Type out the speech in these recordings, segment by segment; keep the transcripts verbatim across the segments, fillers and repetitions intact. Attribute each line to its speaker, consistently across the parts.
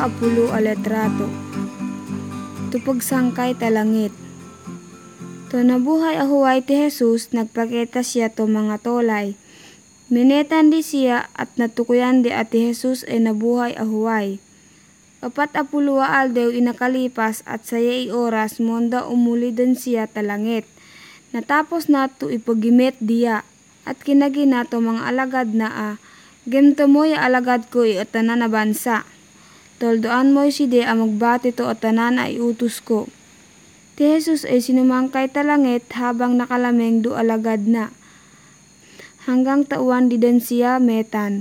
Speaker 1: Apolo a letrato. Tupagsangkay talangit. To nabuhay ahuway ti Jesus, nagpakita siya to mga tolay. Minetan di siya at natukuyan di at ti Jesus ay nabuhay ahuway. Apat apuluwa aldew inakalipas at saya i oras monda umuli din siya talangit. Natapos na to ipagimit diya at kinagina to mga alagad na a. Gemto mo ya alagad ko i atanan na bansa. Toldoan mo si de a magbati to atanan ay utos ko. Ti Jesus ay sinumangkay talangit habang nakalameng do alagad na. Hanggang tauan di din siya metan.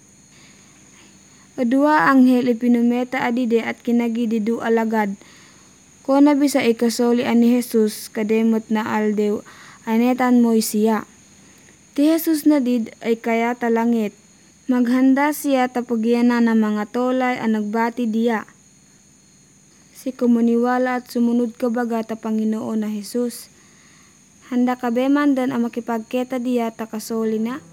Speaker 1: Adua anghel ipinumeta adide at kinagi di do alagad. Ko na bisa ikasoli ani Jesus kademot na aldew anetan mo siya. Ti Jesus na did ay kaya talangit. Maghanda siya tapagyanan ng mga tolay ang nagbati diya. Si komuniwala at sumunod kabaga ta Panginoon na Jesus. Handa ka beman dan ang makipagketa diya ta kasoli na.